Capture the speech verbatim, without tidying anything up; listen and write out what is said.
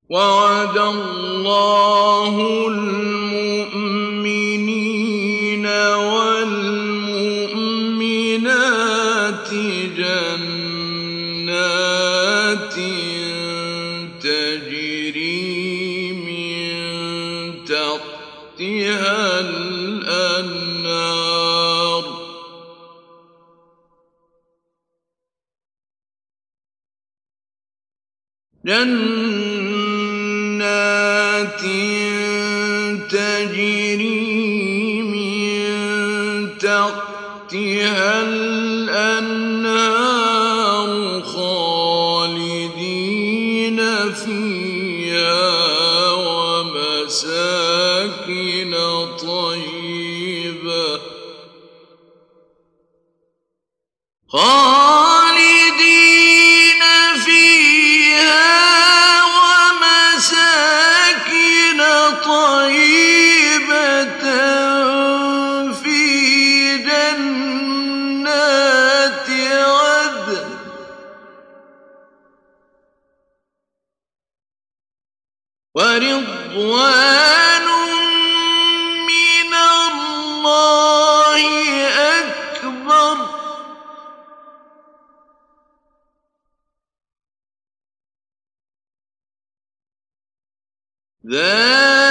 وعد الله المؤمنين والمؤمنات جنات تجري من تحتها الأنهار جنات تجري من تحتها الأنهار خالدين فيها ومساكن طيبة خالدين فيها ومساكن طيبة في جنات عدن ورضوان من الله أكبر ذلك